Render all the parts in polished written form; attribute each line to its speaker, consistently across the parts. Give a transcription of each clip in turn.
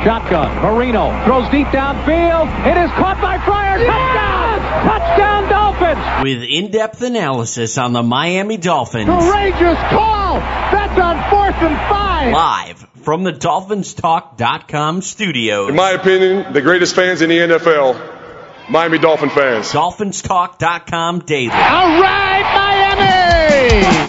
Speaker 1: Shotgun. Marino throws deep downfield. It is caught by Fryer. Touchdown! Touchdown Dolphins!
Speaker 2: With in-depth analysis on the Miami Dolphins.
Speaker 1: Courageous call! That's on 4th and 5!
Speaker 2: Live from the DolphinsTalk.com studios.
Speaker 3: In my opinion, the greatest fans in the NFL, Miami Dolphin fans.
Speaker 2: DolphinsTalk.com daily.
Speaker 1: All right, Miami!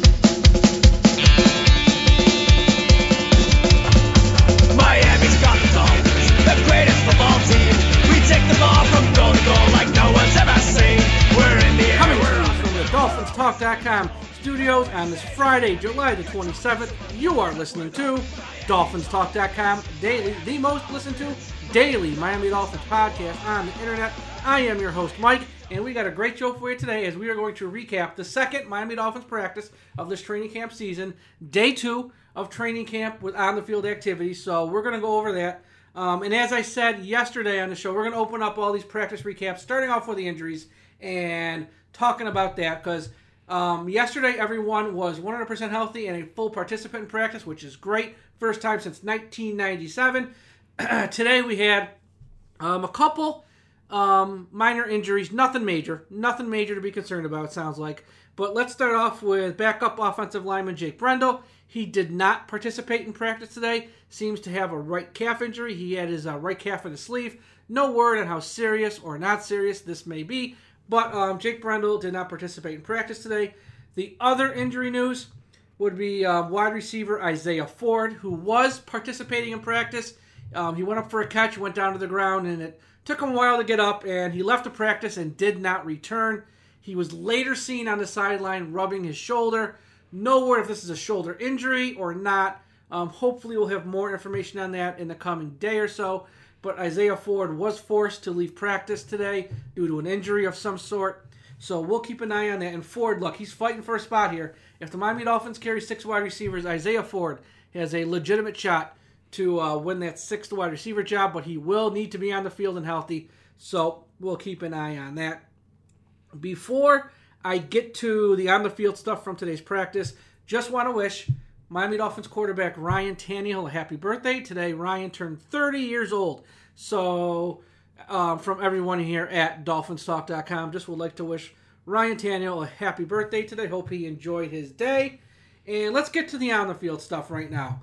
Speaker 4: Miami's got the Dolphins, the greatest football team. We take the ball from goal to goal like no one's ever seen. We're in the air.
Speaker 5: Coming to you from the DolphinsTalk.com studios on this Friday, July the 27th, you are listening to DolphinsTalk.com daily, the most listened to daily Miami Dolphins podcast on the internet. I am your host, Mike, and we got a great show for you today as we are going to recap the second Miami Dolphins practice of this training camp season, day 2 of training camp with on-the-field activities. So we're going to go over that. And as I said yesterday on the show, we're going to open up all these practice recaps, starting off with the injuries and talking about that because yesterday everyone was 100% healthy and a full participant in practice, which is great. First time since 1997. Today we had a couple minor injuries, nothing major to be concerned about, it sounds like. But let's start off with backup offensive lineman Jake Brendel. He did not participate in practice today. Seems to have a right calf injury. He had his right calf in his sleeve. No word on how serious or not serious this may be. But Jake Brendel did not participate in practice today. The other injury news would be wide receiver Isaiah Ford, who was participating in practice. He went up for a catch, went down to the ground, and it took him a while to get up, and he left the practice and did not return. He was later seen on the sideline rubbing his shoulder. No word if this is a shoulder injury or not. Hopefully we'll have more information on that in the coming day or so. But Isaiah Ford was forced to leave practice today due to an injury of some sort. So we'll keep an eye on that. And Ford, look, he's fighting for a spot here. If the Miami Dolphins carry 6 wide receivers, Isaiah Ford has a legitimate shot to win that 6th wide receiver job, but he will need to be on the field and healthy. So we'll keep an eye on that. Before I get to the on-the-field stuff from today's practice, just want to wish Miami Dolphins quarterback Ryan Tannehill a happy birthday. Today, Ryan turned 30 years old. So, from everyone here at DolphinsTalk.com, just would like to wish Ryan Tannehill a happy birthday today. Hope he enjoyed his day. And let's get to the on-the-field stuff right now.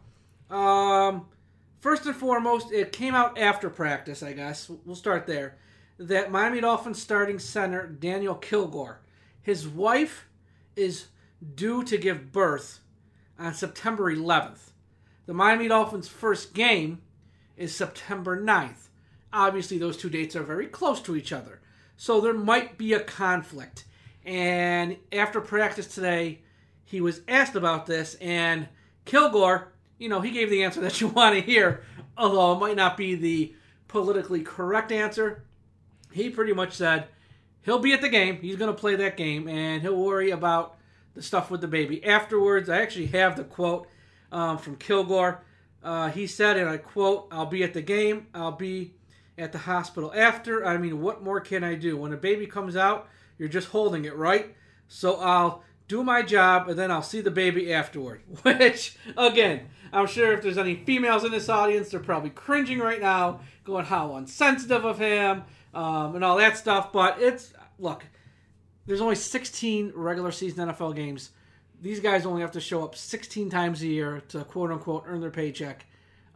Speaker 5: First and foremost, it came out after practice, I guess. We'll start there. That Miami Dolphins starting center, Daniel Kilgore, his wife is due to give birth on September 11th. The Miami Dolphins' first game is September 9th. Obviously, those two dates are very close to each other. So there might be a conflict. And after practice today, he was asked about this, and Kilgore, he gave the answer that you want to hear, although it might not be the politically correct answer. He pretty much said he'll be at the game, he's going to play that game, and he'll worry about the stuff with the baby afterwards. I actually have the quote from Kilgore. He said, and I quote, "I'll be at the game, I'll be at the hospital after. I mean, what more can I do? When a baby comes out, you're just holding it, right? So I'll do my job, and then I'll see the baby afterward." Which, again, I'm sure if there's any females in this audience, they're probably cringing right now, going, how insensitive of him, and all that stuff. But look, there's only 16 regular season NFL games. These guys only have to show up 16 times a year to, quote-unquote, earn their paycheck.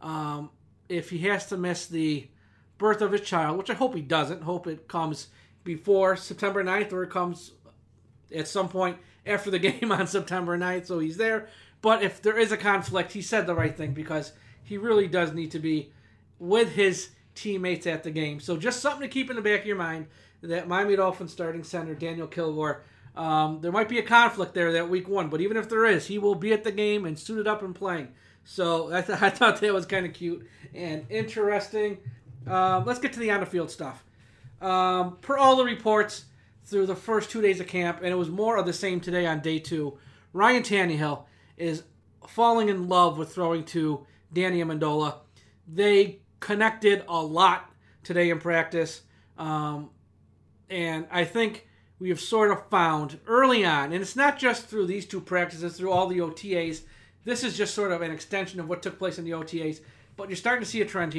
Speaker 5: If he has to miss the birth of his child, which I hope he doesn't, hope it comes before September 9th or it comes at some point after the game on September 9th, so he's there. But if there is a conflict, he said the right thing because he really does need to be with his teammates at the game. So just something to keep in the back of your mind, that Miami Dolphins starting center, Daniel Kilgore, there might be a conflict there that week 1, but even if there is, he will be at the game and suited up and playing. So I thought that was kind of cute and interesting. Let's get to the on-the-field stuff. Per all the reports through the first 2 days of camp, and it was more of the same today on day 2, Ryan Tannehill is falling in love with throwing to Danny Amendola. They connected a lot today in practice, and I think we have sort of found early on, and it's not just through these 2 practices, through all the OTAs. This is just sort of an extension of what took place in the OTAs, but you're starting to see a trend here.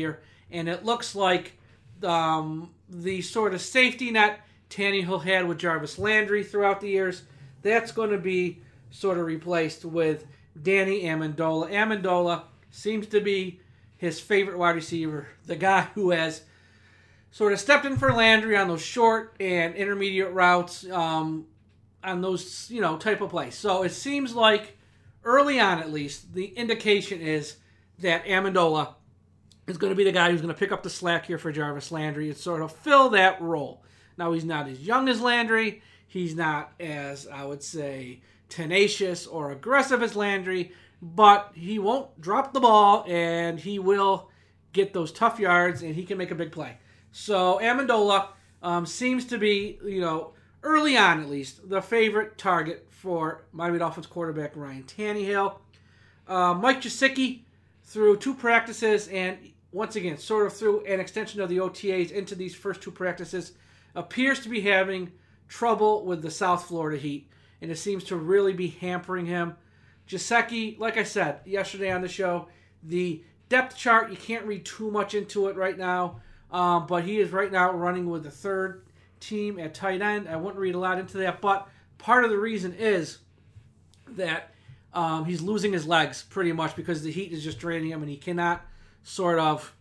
Speaker 5: and it looks like the sort of safety net Tannehill had with Jarvis Landry throughout the years, that's going to be sort of replaced with Danny Amendola. Amendola seems to be his favorite wide receiver, the guy who has sort of stepped in for Landry on those short and intermediate routes, on those, type of plays. So it seems like, early on at least, the indication is that Amendola is going to be the guy who's going to pick up the slack here for Jarvis Landry and sort of fill that role. Now, he's not as young as Landry. He's not as, I would say, tenacious or aggressive as Landry, but he won't drop the ball, and he will get those tough yards, and he can make a big play. So Amendola seems to be, early on at least, the favorite target for Miami Dolphins quarterback Ryan Tannehill. Mike Gesicki, through 2 practices, and once again, sort of through an extension of the OTAs into these first 2 practices, appears to be having trouble with the South Florida heat, and it seems to really be hampering him. Gesicki, like I said yesterday on the show, the depth chart, you can't read too much into it right now, but he is right now running with the 3rd team at tight end. I wouldn't read a lot into that, but part of the reason is that he's losing his legs pretty much because the heat is just draining him, and he cannot sort of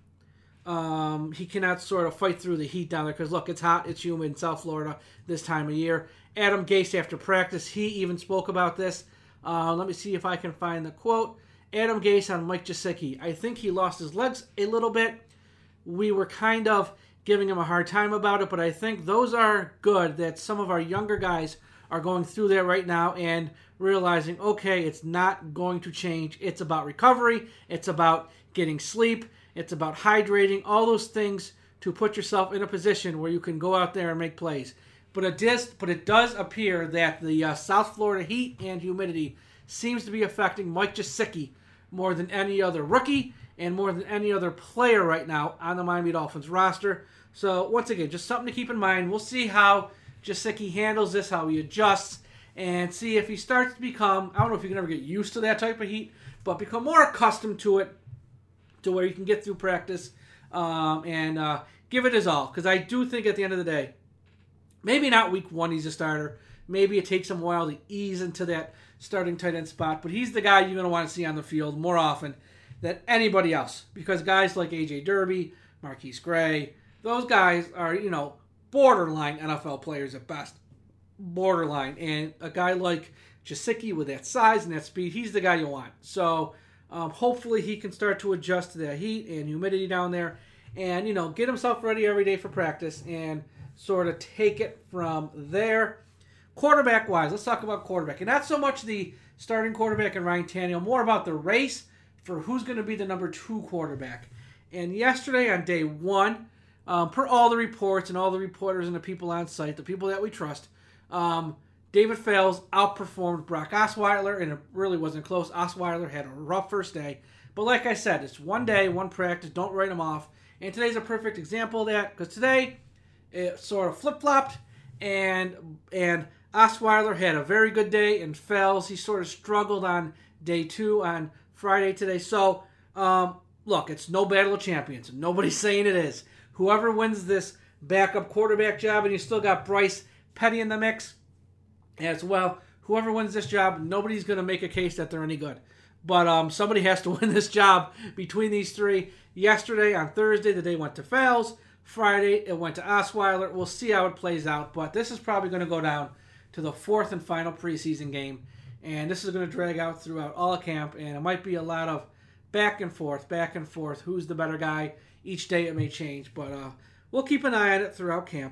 Speaker 5: fight through the heat down there because, look, it's hot, it's humid in South Florida this time of year. Adam Gase, after practice, he even spoke about this. Let me see if I can find the quote. Adam Gase on Mike Gesicki. I think he lost his legs a little bit. We were kind of giving him a hard time about it, but I think those are good that some of our younger guys are going through that right now and realizing, okay, it's not going to change. It's about recovery. It's about getting sleep. It's about hydrating, all those things to put yourself in a position where you can go out there and make plays. But it does appear that the South Florida heat and humidity seems to be affecting Mike Gesicki more than any other rookie and more than any other player right now on the Miami Dolphins roster. So, once again, just something to keep in mind. We'll see how Gesicki handles this, how he adjusts, and see if he starts to become, I don't know if you can ever get used to that type of heat, but become more accustomed to it, to where you can get through practice and give it his all. Because I do think at the end of the day, maybe not week 1 he's a starter. Maybe it takes him a while to ease into that starting tight end spot. But he's the guy you're going to want to see on the field more often than anybody else. Because guys like A.J. Derby, Marquise Gray, those guys are, borderline NFL players at best. Borderline. And a guy like Gesicki with that size and that speed, he's the guy you want. So hopefully he can start to adjust to that heat and humidity down there and, get himself ready every day for practice and sort of take it from there. Quarterback-wise, let's talk about quarterback. And not so much the starting quarterback and Ryan Tannehill, more about the race for who's going to be the number 2 quarterback. And yesterday on day 1, per all the reports and all the reporters and the people on site, the people that we trust, David Fales outperformed Brock Osweiler, and it really wasn't close. Osweiler had a rough first day. But like I said, it's one day, one practice. Don't write them off. And today's a perfect example of that, because today it sort of flip-flopped, and Osweiler had a very good day, and Fales, he sort of struggled on day 2 on Friday today. So, look, it's no battle of champions. Nobody's saying it is. Whoever wins this backup quarterback job, and you still got Bryce Petty in the mix as well. Whoever wins this job, nobody's going to make a case that they're any good. But somebody has to win this job between these 3. Yesterday, on Thursday, the day went to Fales. Friday, it went to Osweiler. We'll see how it plays out. But this is probably going to go down to the 4th and final preseason game. And this is going to drag out throughout all of camp. And it might be a lot of back and forth. Who's the better guy? Each day it may change. But we'll keep an eye on it throughout camp.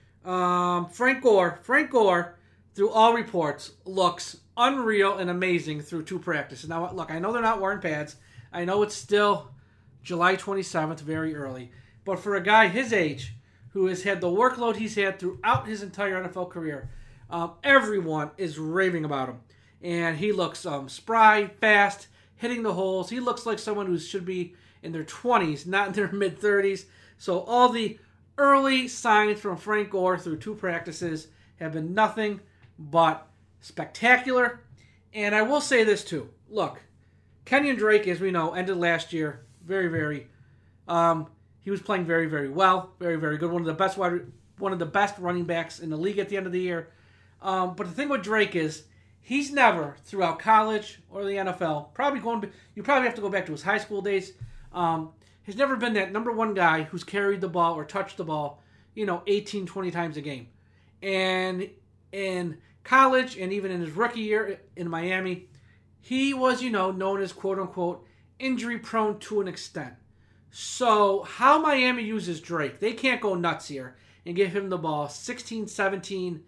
Speaker 5: Frank Gore, through all reports, looks unreal and amazing through 2 practices. Now, look, I know they're not wearing pads. I know it's still July 27th, very early. But for a guy his age, who has had the workload he's had throughout his entire NFL career, everyone is raving about him. And he looks spry, fast, hitting the holes. He looks like someone who should be in their 20s, not in their mid-30s. So all the early signs from Frank Gore through 2 practices have been nothing but spectacular. And I will say this too. Look, Kenyon Drake, as we know, ended last year very, very... he was playing very, very well, very, very good. One of the best running backs in the league at the end of the year. But the thing with Drake is he's never, throughout college or the NFL, you probably have to go back to his high school days. He's never been that number one guy who's carried the ball or touched the ball, 18, 20 times a game. And in college and even in his rookie year in Miami, he was, known as quote-unquote injury prone to an extent. So how Miami uses Drake, they can't go nuts here and give him the ball 16, 17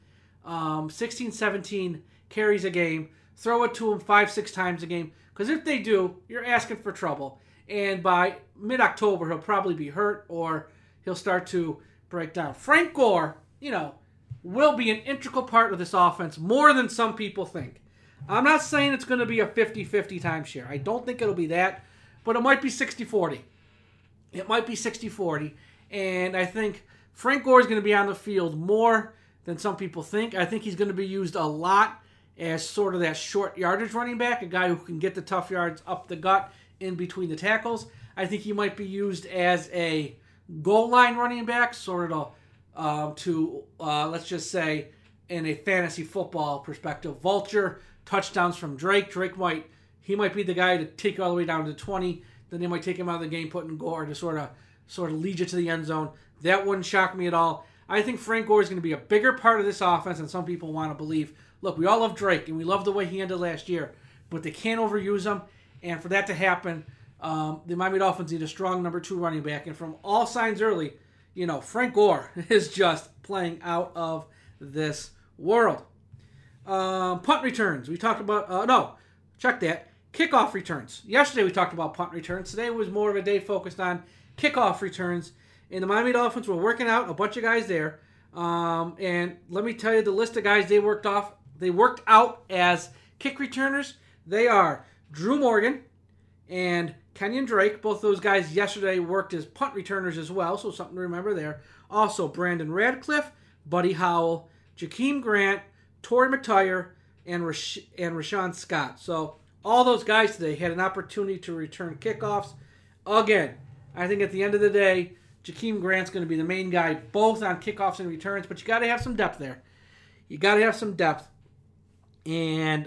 Speaker 5: carries a game, throw it to him 5-6 times a game. Because if they do, you're asking for trouble. And by mid-October, he'll probably be hurt or he'll start to break down. Frank Gore, will be an integral part of this offense more than some people think. I'm not saying it's going to be a 50-50 timeshare. I don't think it'll be that, but it might be 60-40. It might be 60-40, and I think Frank Gore is going to be on the field more than some people think. I think he's going to be used a lot as sort of that short yardage running back, a guy who can get the tough yards up the gut in between the tackles. I think he might be used as a goal line running back, sort of let's just say, in a fantasy football perspective, vulture touchdowns from Drake. He might be the guy to take you all the way down to 20. Then they might take him out of the game, put in Gore to sort of lead you to the end zone. That wouldn't shock me at all. I think Frank Gore is going to be a bigger part of this offense than some people want to believe. Look, we all love Drake, and we love the way he ended last year, but they can't overuse him. And for that to happen, the Miami Dolphins need a strong number 2 running back. And from all signs early, Frank Gore is just playing out of this world. Punt returns. We talked about, check that. Kickoff returns. Yesterday we talked about punt returns. Today was more of a day focused on kickoff returns. And the Miami Dolphins were working out, a bunch of guys there. And let me tell you the list of guys they worked out as kick returners. They are Drew Morgan and Kenyon Drake. Both those guys yesterday worked as punt returners as well, so something to remember there. Also, Brandon Radcliffe, Buddy Howell, Jakeem Grant, Torrey McTyer, and Rashawn Scott. So all those guys today had an opportunity to return kickoffs. Again, I think at the end of the day, Jakeem Grant's going to be the main guy, both on kickoffs and returns, but you got to have some depth there. And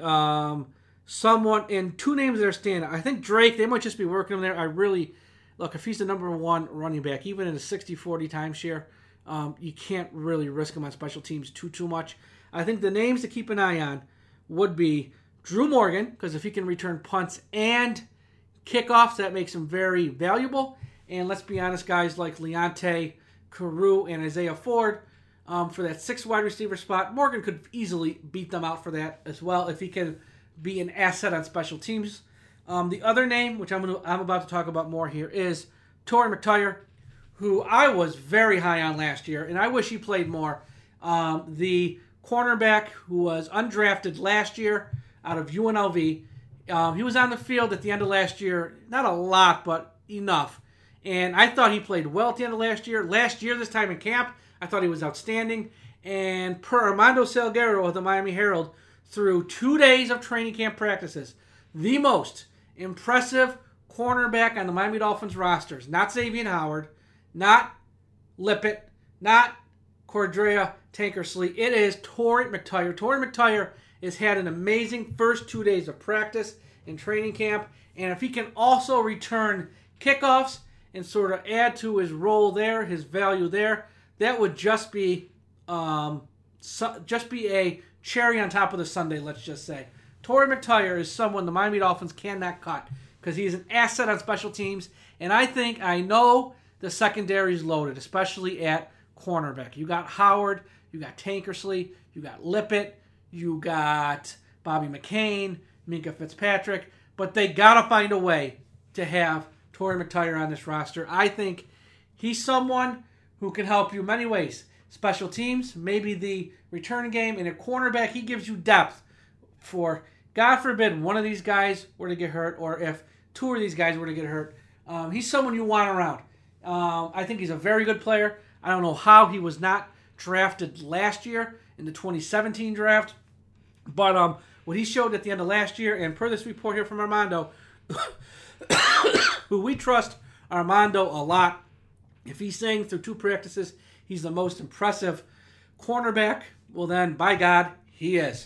Speaker 5: two names that are standing out. I think Drake, they might just be working him there. Look, if he's the number 1 running back, even in a 60-40 timeshare, you can't really risk him on special teams too much. I think the names to keep an eye on would be Drew Morgan, because if he can return punts and kickoffs, that makes him very valuable. And let's be honest, guys like Leonte Carew and Isaiah Ford, for that 6th wide receiver spot, Morgan could easily beat them out for that as well if he can be an asset on special teams. The other name, which I'm about to talk about more here, is Torrey McTyer, who I was very high on last year, and I wish he played more. The cornerback who was undrafted last year out of UNLV, he was on the field at the end of last year, not a lot, but enough. And I thought he played well at the end of last year. Last year, this time in camp, I thought he was outstanding. And per Armando Salguero of the Miami Herald, through 2 days of training camp practices, the most impressive cornerback on the Miami Dolphins rosters, not Xavier Howard, not Lippett, not Cordrea Tankersley, it is Torrey McTyer. Torrey McTyer has had an amazing first 2 days of practice in training camp, and if he can also return kickoffs and sort of add to his role there, his value there, that would just be a cherry on top of the sundae, let's just say. Torrey McTyer is someone the Miami Dolphins cannot cut because he's an asset on special teams, and I know the secondary is loaded, especially at cornerback. You got Howard, you got Tankersley, you got Lippett, you got Bobby McCain, Minka Fitzpatrick, but they got to find a way to have Torrey McTyer on this roster. I think he's someone who can help you many ways. Special teams, maybe the return game, and a cornerback, he gives you depth for, God forbid, one of these guys were to get hurt, or if 2 of these guys were to get hurt. He's someone you want around. I think he's a very good player. I don't know how he was not drafted last year in the 2017 draft, but what he showed at the end of last year, and per this report here from Armando, who we trust Armando a lot, If he's saying through 2 practices he's the most impressive cornerback, well then, by God, he is.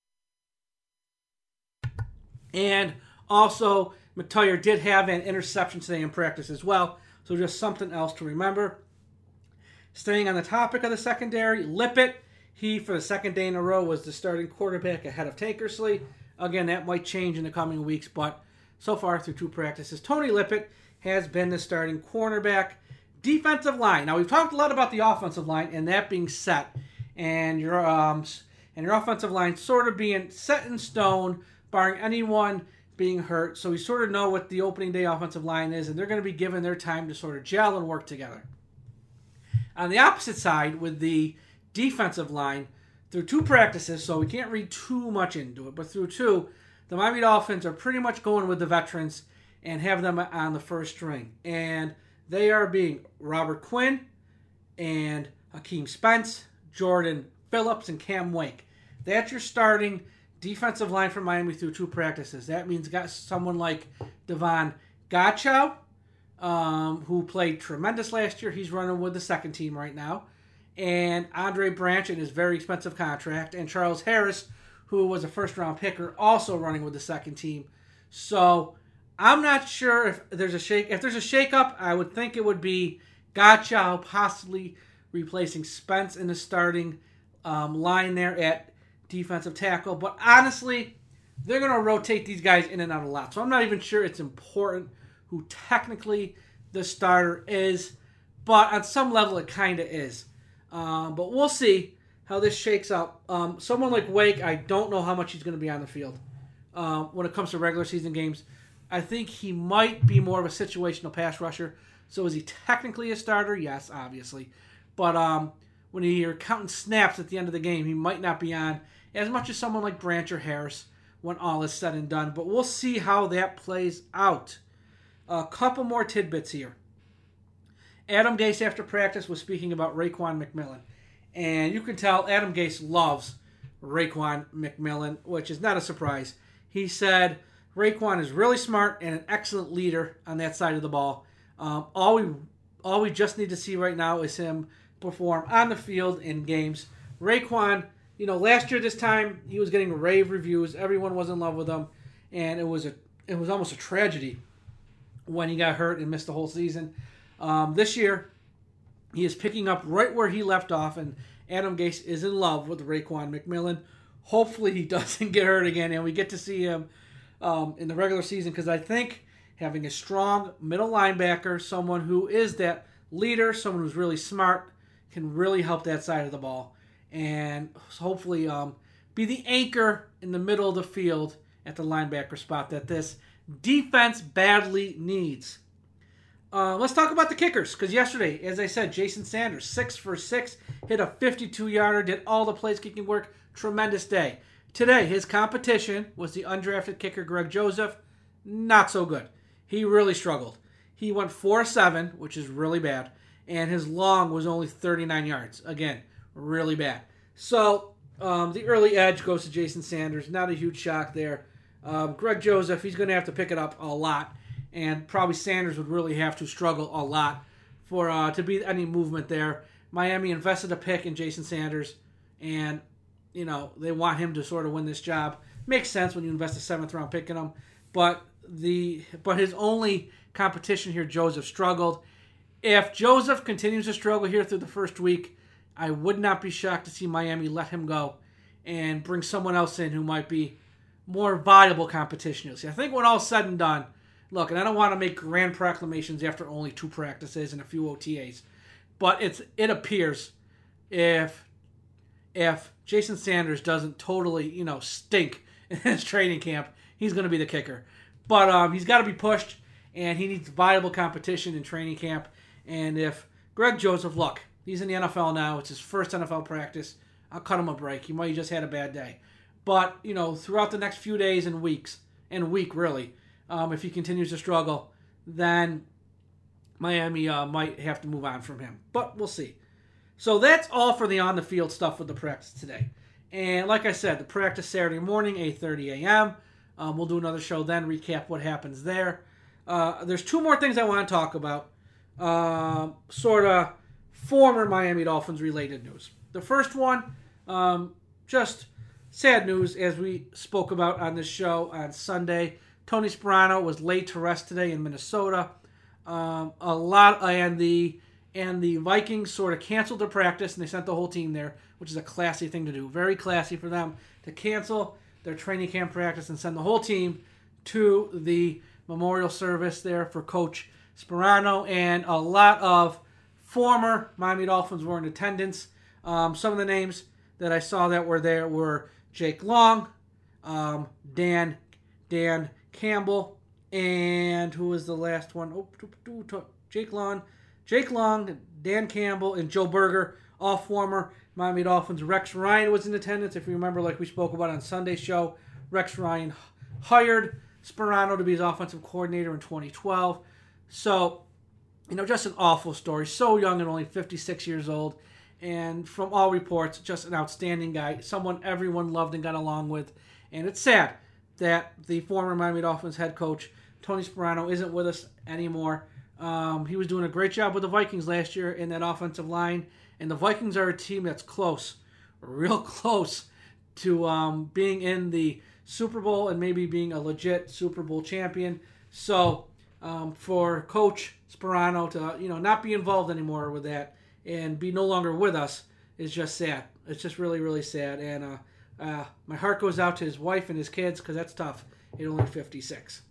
Speaker 5: And also, McTyer did have an interception today in practice as well, so just something else to remember. Staying on the topic of the secondary, Lippett, he, for the second day in a row, was the starting quarterback ahead of Tankersley. Again, that might change in the coming weeks, but so far through 2 practices, Tony Lippett has been the starting cornerback. Defensive line. Now, we've talked a lot about the offensive line and that being set, and your offensive line sort of being set in stone, barring anyone being hurt. So we sort of know what the opening day offensive line is, and they're going to be given their time to sort of gel and work together. On the opposite side, with the defensive line, through 2 practices, so we can't read too much into it, but through 2, the Miami Dolphins are pretty much going with the veterans and have them on the first string. And they are being Robert Quinn and Hakeem Spence, Jordan Phillips, and Cam Wake. That's your starting defensive line for Miami through 2 practices. That means got someone like Devon Gottschall, who played tremendous last year. He's running with the second team right now. And Andre Branch in his very expensive contract. And Charles Harris, who was a first-round picker, also running with the second team. So I'm not sure if there's a shake-up, I would think it would be Gottschall possibly replacing Spence in the starting line there at defensive tackle. But honestly, they're going to rotate these guys in and out a lot. So I'm not even sure it's important who technically the starter is. But on some level, it kind of is. But we'll see how this shakes out. Someone like Wake, I don't know how much he's going to be on the field when it comes to regular season games. I think he might be more of a situational pass rusher. So is he technically a starter? Yes, obviously. But when you're counting snaps at the end of the game, he might not be on as much as someone like Branch or Harris when all is said and done. But we'll see how that plays out. A couple more tidbits here. Adam Gase, after practice, was speaking about Raekwon McMillan. And you can tell Adam Gase loves Raekwon McMillan, which is not a surprise. He said Raekwon is really smart and an excellent leader on that side of the ball. All we just need to see right now is him perform on the field in games. Raekwon, last year this time, he was getting rave reviews. Everyone was in love with him. And it was almost a tragedy when he got hurt and missed the whole season. This year, he is picking up right where he left off, and Adam Gase is in love with Raekwon McMillan. Hopefully he doesn't get hurt again, and we get to see him in the regular season, because I think having a strong middle linebacker, someone who is that leader, someone who's really smart, can really help that side of the ball, and hopefully be the anchor in the middle of the field at the linebacker spot that this defense badly needs. Let's talk about the kickers, because yesterday, as I said, Jason Sanders, 6 for 6, hit a 52-yarder, did all the place kicking work. Tremendous day. Today, his competition was the undrafted kicker Greg Joseph. Not so good. He really struggled. He went 4-7, which is really bad, and his long was only 39 yards. Again, really bad. So, the early edge goes to Jason Sanders. Not a huge shock there. Greg Joseph, he's going to have to pick it up a lot. And probably Sanders would really have to struggle a lot for to be any movement there. Miami invested a pick in Jason Sanders, and they want him to sort of win this job. Makes sense when you invest a 7th-round pick in him, but his only competition here, Joseph, struggled. If Joseph continues to struggle here through the first week, I would not be shocked to see Miami let him go and bring someone else in who might be more viable competition. I think when all's said and done. Look, and I don't want to make grand proclamations after only 2 practices and a few OTAs, but it appears if Jason Sanders doesn't totally, stink in his training camp, he's going to be the kicker. But he's got to be pushed, and he needs viable competition in training camp. And if Greg Joseph, look, he's in the NFL now. It's his first NFL practice. I'll cut him a break. He might have just had a bad day. But, throughout the next few days and weeks, and week really, if he continues to struggle, then Miami might have to move on from him. But we'll see. So that's all for the on-the-field stuff with the practice today. And like I said, the practice Saturday morning, 8:30 a.m. We'll do another show then, recap what happens there. There's 2 more things I want to talk about. sort of former Miami Dolphins related news. The first one, just sad news, as we spoke about on this show on Sunday. Tony Sparano was laid to rest today in Minnesota. And the Vikings sort of canceled their practice and they sent the whole team there, which is a classy thing to do. Very classy for them to cancel their training camp practice and send the whole team to the memorial service there for Coach Sparano. And a lot of former Miami Dolphins were in attendance. Some of the names that I saw that were there were Jake Long, Dan Campbell, and who was the last one? Jake Long, Dan Campbell, and Joe Berger, all former Miami Dolphins. Rex Ryan was in attendance. If you remember, like we spoke about on Sunday's show, Rex Ryan hired Sparano to be his offensive coordinator in 2012. So, just an awful story. So young and only 56 years old. And from all reports, just an outstanding guy. Someone everyone loved and got along with. And it's sad that the former Miami Dolphins head coach, Tony Sparano, isn't with us anymore. He was doing a great job with the Vikings last year in that offensive line. And the Vikings are a team that's close, real close to being in the Super Bowl and maybe being a legit Super Bowl champion. So for Coach Sparano to not be involved anymore with that and be no longer with us is just sad. It's just really, really sad. And my heart goes out to his wife and his kids because that's tough at only 56.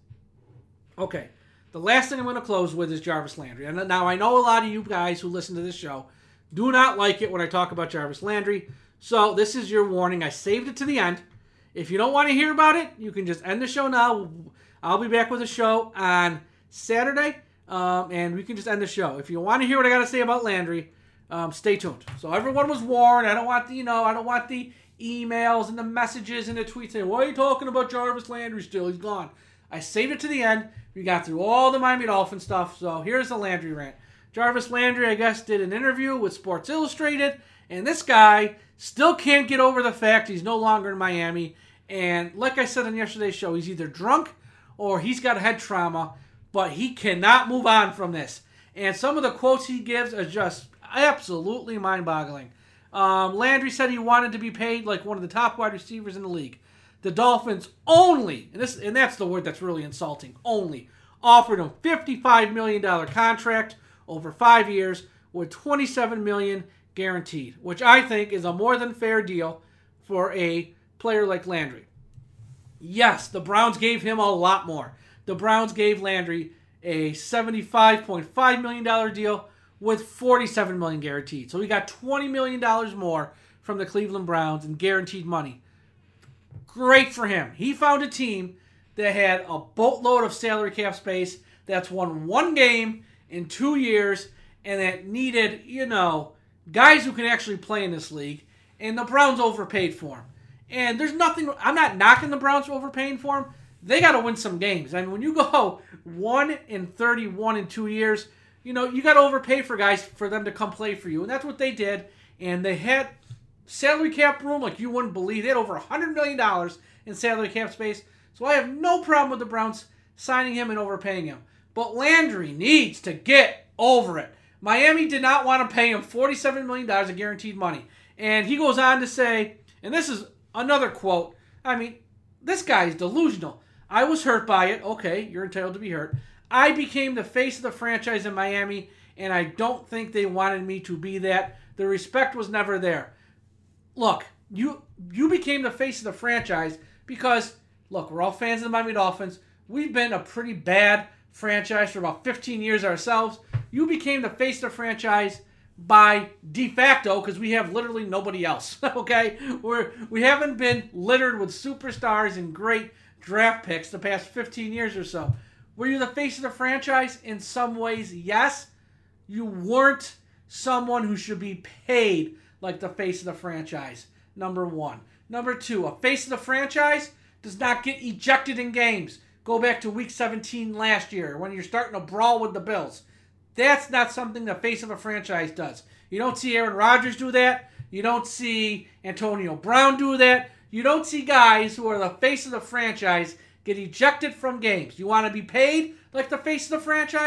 Speaker 5: Okay, the last thing I'm going to close with is Jarvis Landry. And now I know a lot of you guys who listen to this show do not like it when I talk about Jarvis Landry. So this is your warning. I saved it to the end. If you don't want to hear about it, you can just end the show now. I'll be back with a show on Saturday, and we can just end the show. If you want to hear what I got to say about Landry, stay tuned. So everyone was warned. I don't want the emails and the messages and the tweets saying, "Why are you talking about Jarvis Landry still? He's gone." I saved it to the end. We got through all the Miami Dolphins stuff. So here's the Landry rant. Jarvis Landry, I guess, did an interview with Sports Illustrated, and this guy still can't get over the fact he's no longer in Miami. And like I said on yesterday's show, he's either drunk or he's got head trauma, but he cannot move on from this. And some of the quotes he gives are just absolutely mind-boggling. Landry said he wanted to be paid like one of the top wide receivers in the league. The Dolphins only, and that's the word that's really insulting, only offered him $55 million contract over 5 years with $27 million guaranteed, which I think is a more than fair deal for a player like Landry. Yes, the Browns gave him a lot more. The Browns gave Landry a $75.5 million deal with $47 million guaranteed. So he got $20 million more from the Cleveland Browns in guaranteed money. Great for him. He found a team that had a boatload of salary cap space, that's won one game in 2 years, and that needed, guys who can actually play in this league. And the Browns overpaid for him. And there's nothing, I'm not knocking the Browns for overpaying for him. They got to win some games. I mean, when you go 1-31 in 2 years, you got to overpay for guys for them to come play for you. And that's what they did. And they had salary cap room like you wouldn't believe. They had over $100 million in salary cap space. So I have no problem with the Browns signing him and overpaying him. But Landry needs to get over it. Miami did not want to pay him $47 million of guaranteed money. And he goes on to say, and this is another quote, I mean, this guy is delusional. I was hurt by it. Okay, you're entitled to be hurt. I became the face of the franchise in Miami, and I don't think they wanted me to be that. The respect was never there. Look, you became the face of the franchise because, look, we're all fans of the Miami Dolphins. We've been a pretty bad franchise for about 15 years ourselves. You became the face of the franchise by de facto because we have literally nobody else. Okay, we haven't been littered with superstars and great draft picks the past 15 years or so. Were you the face of the franchise? In some ways, yes. You weren't someone who should be paid like the face of the franchise, number one. Number two, a face of the franchise does not get ejected in games. Go back to week 17 last year when you're starting to brawl with the Bills. That's not something the face of a franchise does. You don't see Aaron Rodgers do that. You don't see Antonio Brown do that. You don't see guys who are the face of the franchise get ejected from games. You want to be paid like the face of the franchise?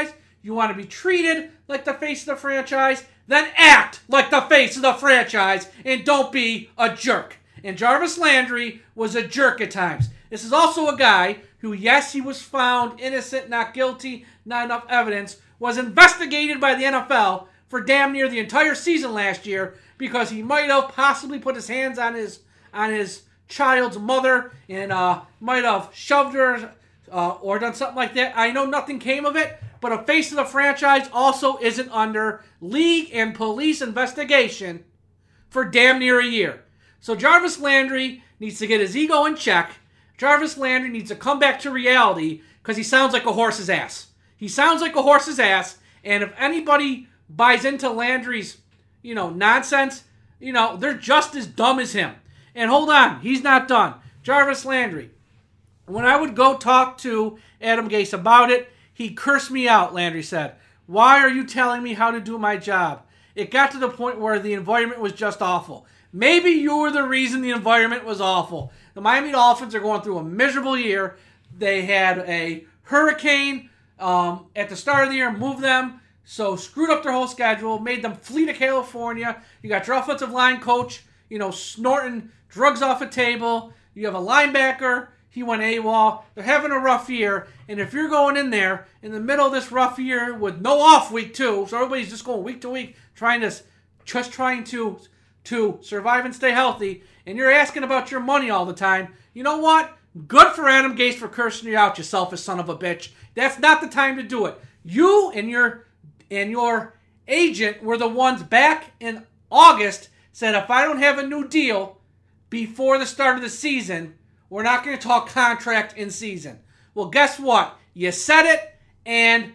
Speaker 5: You want to be treated like the face of the franchise? Then act like the face of the franchise and don't be a jerk. And Jarvis Landry was a jerk at times. This is also a guy who, yes, he was found innocent, not guilty, not enough evidence, was investigated by the NFL for damn near the entire season last year because he might have possibly put his hands on his child's mother and might have shoved her or done something like that. I know nothing came of it, but a face of the franchise also isn't under league and police investigation for damn near a year. So Jarvis Landry needs to get his ego in check. Jarvis Landry needs to come back to reality because he sounds like a horse's ass. He sounds like a horse's ass, and if anybody buys into Landry's, nonsense, they're just as dumb as him. And hold on, he's not done. Jarvis Landry. When I would go talk to Adam Gase about it, he cursed me out, Landry said. Why are you telling me how to do my job? It got to the point where the environment was just awful. Maybe you were the reason the environment was awful. The Miami Dolphins are going through a miserable year. They had a hurricane at the start of the year, moved them, so screwed up their whole schedule, made them flee to California. You got your offensive line coach, snorting drugs off a table. You have a linebacker. He went AWOL. They're having a rough year. And if you're going in there in the middle of this rough year with no off week too, so everybody's just going week to week, trying to survive and stay healthy, and you're asking about your money all the time, you know what? Good for Adam Gase for cursing you out, you selfish son of a bitch. That's not the time to do it. You and your agent were the ones back in August said, if I don't have a new deal before the start of the season, we're not going to talk contract in season. Well, guess what? You said it, and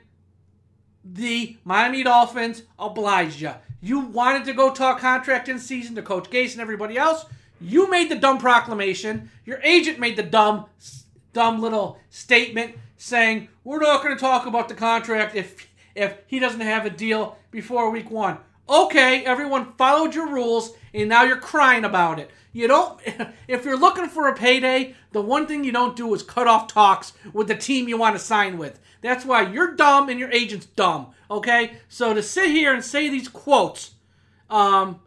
Speaker 5: the Miami Dolphins obliged you. You wanted to go talk contract in season to Coach Gase and everybody else. You made the dumb proclamation. Your agent made the dumb little statement saying, we're not going to talk about the contract if he doesn't have a deal before week 1. Okay, everyone followed your rules, and now you're crying about it. If you're looking for a payday, the one thing you don't do is cut off talks with the team you want to sign with. That's why you're dumb and your agent's dumb, okay? So to sit here and say these quotes and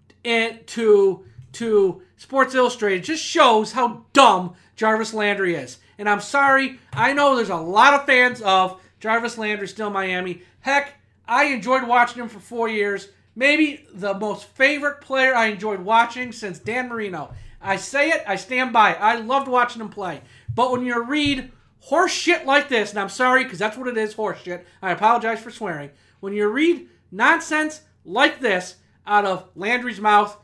Speaker 5: to Sports Illustrated just shows how dumb Jarvis Landry is. And I'm sorry, I know there's a lot of fans of Jarvis Landry still in Miami. Heck, I enjoyed watching him for 4 years. Maybe the most favorite player I enjoyed watching since Dan Marino. I say it, I stand by it. I loved watching him play. But when you read horse shit like this, and I'm sorry because that's what it is, horse shit. I apologize for swearing. When you read nonsense like this out of Landry's mouth,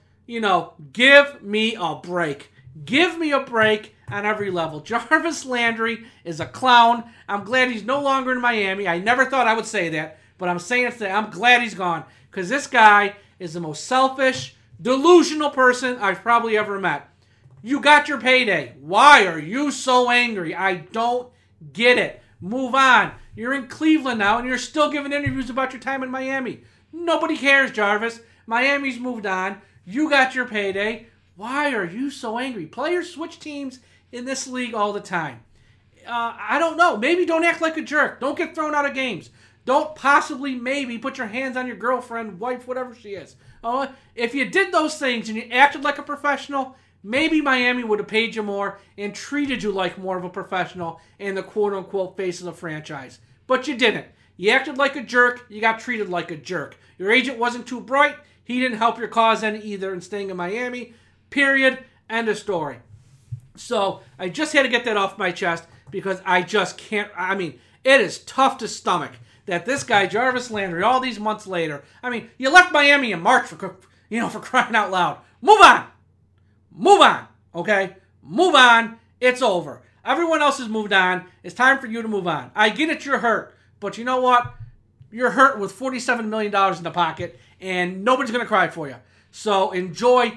Speaker 5: give me a break. Give me a break on every level. Jarvis Landry is a clown. I'm glad he's no longer in Miami. I never thought I would say that, but I'm saying it today. I'm glad he's gone because this guy is the most selfish, delusional person I've probably ever met. You got your payday. Why are you so angry? I don't get it. Move on. You're in Cleveland now, and you're still giving interviews about your time in Miami. Nobody cares, Jarvis. Miami's moved on. You got your payday. Why are you so angry? Players switch teams in this league all the time. I don't know. Maybe don't act like a jerk. Don't get thrown out of games. Don't possibly maybe put your hands on your girlfriend, wife, whatever she is. If you did those things and you acted like a professional, maybe Miami would have paid you more and treated you like more of a professional and the quote-unquote face of the franchise. But you didn't. You acted like a jerk. You got treated like a jerk. Your agent wasn't too bright. He didn't help your cause any either in staying in Miami. Period. End of story. So I just had to get that off my chest because I just can't. I mean, it is tough to stomach that this guy, Jarvis Landry, all these months later. I mean, you left Miami in March for crying out loud. Move on. Move on. Okay? Move on. It's over. Everyone else has moved on. It's time for you to move on. I get it, you're hurt. But you know what? You're hurt with $47 million in the pocket, and nobody's going to cry for you. So enjoy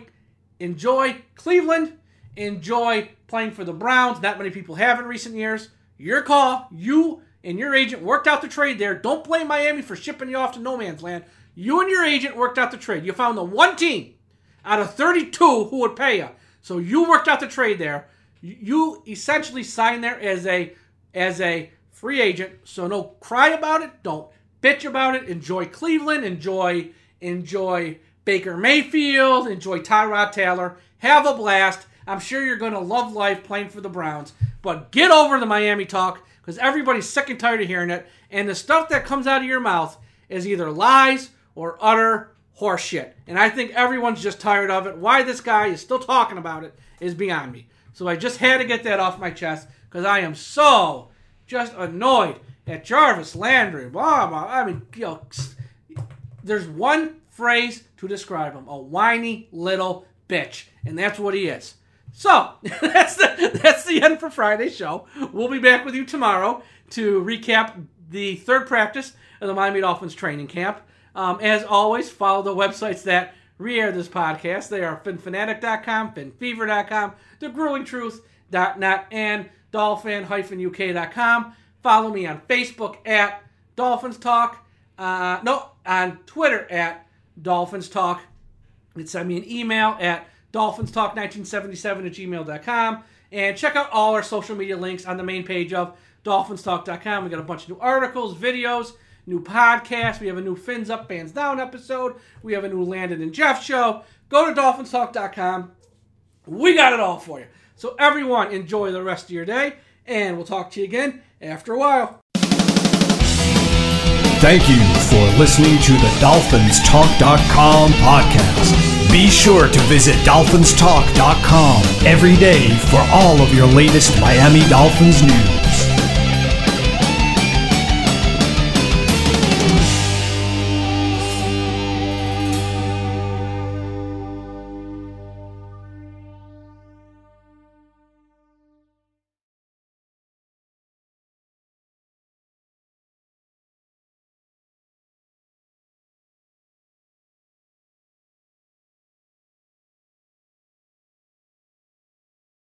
Speaker 5: Cleveland. Enjoy playing for the Browns. Not many people have in recent years. Your call. You and your agent worked out the trade there. Don't blame Miami for shipping you off to no man's land. You and your agent worked out the trade. You found the one team out of 32 who would pay you. So you worked out the trade there. You essentially signed there as a free agent. So no cry about it. Don't bitch about it. Enjoy Cleveland. Enjoy Baker Mayfield. Enjoy Tyrod Taylor. Have a blast. I'm sure you're going to love life playing for the Browns. But get over the Miami talk, because everybody's sick and tired of hearing it. And the stuff that comes out of your mouth is either lies or utter horseshit. And I think everyone's just tired of it. Why this guy is still talking about it is beyond me. So I just had to get that off my chest, because I am so just annoyed at Jarvis Landry. Blah, blah. I mean, there's one phrase to describe him: a whiny little bitch. And that's what he is. So, that's the end for Friday's show. We'll be back with you tomorrow to recap the third practice of the Miami Dolphins training camp. As always, follow the websites that re-air this podcast. They are finfanatic.com, finfever.com, thegruelingtruth.net, and dolphin-uk.com. Follow me on Facebook at Dolphins Talk. On Twitter at Dolphins Talk. Send me an email at dolphinstalk1977@gmail.com. And check out all our social media links on the main page of dolphinstalk.com. We got a bunch of new articles, videos, new podcasts. We have a new Fins Up, Fans Down episode. We have a new Landon and Jeff show. Go to dolphinstalk.com. We got it all for you. So everyone, enjoy the rest of your day, and we'll talk to you again after a while.
Speaker 6: Thank you for listening to the DolphinsTalk.com podcast. Be sure to visit DolphinsTalk.com every day for all of your latest Miami Dolphins news.